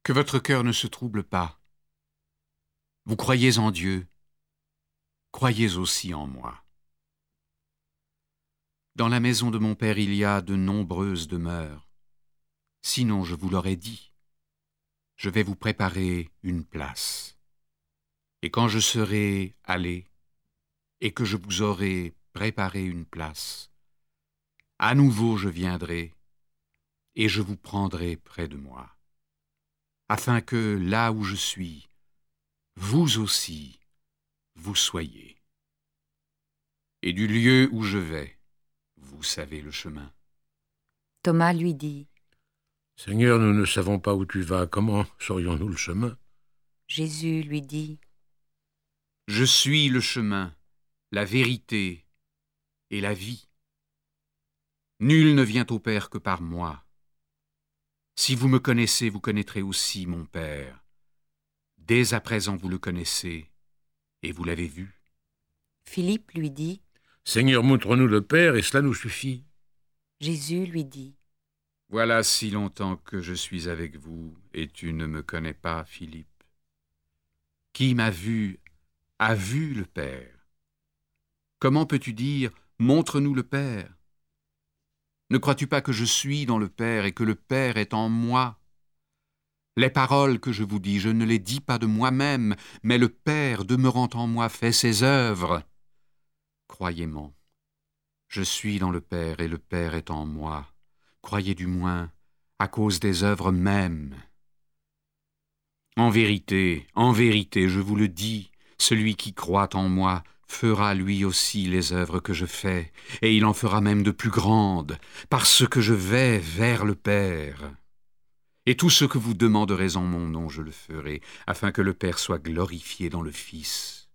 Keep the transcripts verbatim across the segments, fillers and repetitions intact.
Que votre cœur ne se trouble pas. Vous croyez en Dieu, croyez aussi en moi. Dans la maison de mon Père, il y a de nombreuses demeures. Sinon, je vous l'aurais dit. Je vais vous préparer une place. Et quand je serai allé, et que je vous aurai préparé une place, à nouveau je viendrai, et je vous prendrai près de moi, afin que là où je suis, vous aussi, vous soyez. Et du lieu où je vais, vous savez le chemin. Thomas lui dit: Seigneur, nous ne savons pas où tu vas, comment saurions-nous le chemin? Jésus lui dit: Je suis le chemin, la vérité et la vie. Nul ne vient au Père que par moi. Si vous me connaissez, vous connaîtrez aussi mon Père. Dès à présent vous le connaissez, et vous l'avez vu. Philippe lui dit: Seigneur, montre-nous le Père, et cela nous suffit. Jésus lui dit: Voilà si longtemps que je suis avec vous, et tu ne me connais pas, Philippe. Qui m'a vu, a vu le Père. Comment peux-tu dire, montre-nous le Père? Ne crois-tu pas que je suis dans le Père et que le Père est en moi? Les paroles que je vous dis, je ne les dis pas de moi-même, mais le Père, demeurant en moi, fait ses œuvres. Croyez-moi, je suis dans le Père et le Père est en moi. Croyez du moins, à cause des œuvres mêmes. En vérité, en vérité, je vous le dis, celui qui croit en moi fera lui aussi les œuvres que je fais, et il en fera même de plus grandes, parce que je vais vers le Père. Et tout ce que vous demanderez en mon nom, je le ferai, afin que le Père soit glorifié dans le Fils.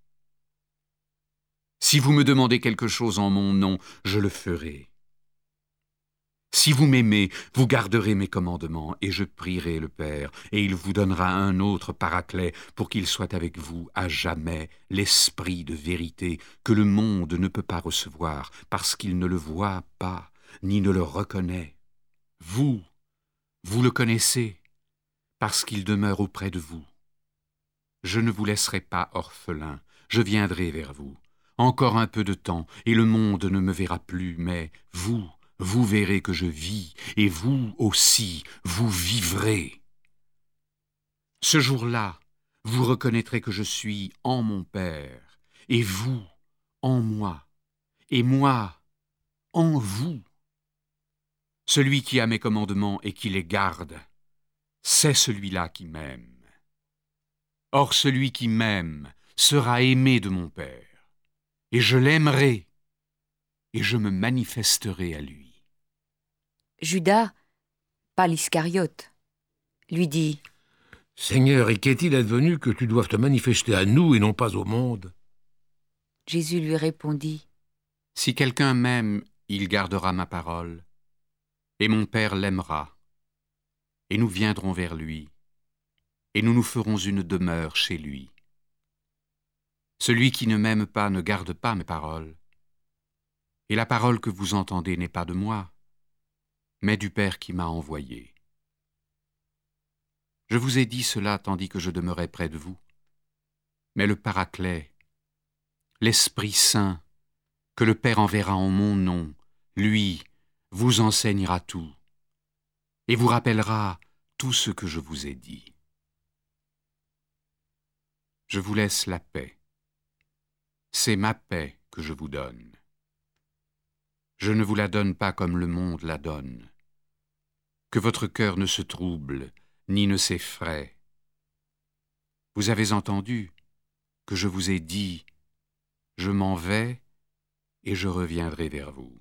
Si vous me demandez quelque chose en mon nom, je le ferai. Si vous m'aimez, vous garderez mes commandements, et je prierai le Père, et il vous donnera un autre paraclet, pour qu'il soit avec vous à jamais, l'Esprit de vérité, que le monde ne peut pas recevoir, parce qu'il ne le voit pas, ni ne le reconnaît. Vous, vous le connaissez, parce qu'il demeure auprès de vous. Je ne vous laisserai pas orphelin, je viendrai vers vous. Encore un peu de temps, et le monde ne me verra plus, mais vous, vous verrez que je vis, et vous aussi, vous vivrez. Ce jour-là, vous reconnaîtrez que je suis en mon Père, et vous en moi, et moi en vous. Celui qui a mes commandements et qui les garde, c'est celui-là qui m'aime. Or celui qui m'aime sera aimé de mon Père, et je l'aimerai, et je me manifesterai à lui. Judas, pas l'Iscariote, lui dit: Seigneur, et qu'est-il advenu que tu doives te manifester à nous et non pas au monde? Jésus lui répondit: Si quelqu'un m'aime, il gardera ma parole, et mon Père l'aimera, et nous viendrons vers lui, et nous nous ferons une demeure chez lui. Celui qui ne m'aime pas ne garde pas mes paroles, et la parole que vous entendez n'est pas de moi, mais du Père qui m'a envoyé. Je vous ai dit cela tandis que je demeurais près de vous, mais le Paraclet, l'Esprit Saint, que le Père enverra en mon nom, lui, vous enseignera tout, et vous rappellera tout ce que je vous ai dit. Je vous laisse la paix. C'est ma paix que je vous donne. Je ne vous la donne pas comme le monde la donne. Que votre cœur ne se trouble, ni ne s'effraie. Vous avez entendu que je vous ai dit, je m'en vais et je reviendrai vers vous.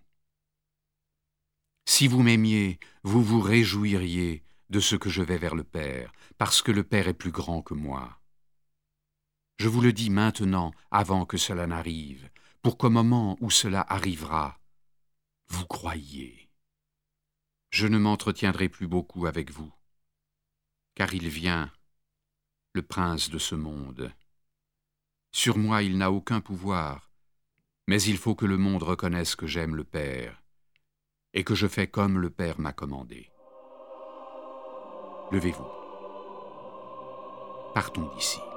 Si vous m'aimiez, vous vous réjouiriez de ce que je vais vers le Père, parce que le Père est plus grand que moi. Je vous le dis maintenant, avant que cela n'arrive, pour qu'au moment où cela arrivera, vous croyiez. Je ne m'entretiendrai plus beaucoup avec vous, car il vient, le prince de ce monde. Sur moi il n'a aucun pouvoir, mais il faut que le monde reconnaisse que j'aime le Père, et que je fais comme le Père m'a commandé. Levez-vous. Partons d'ici.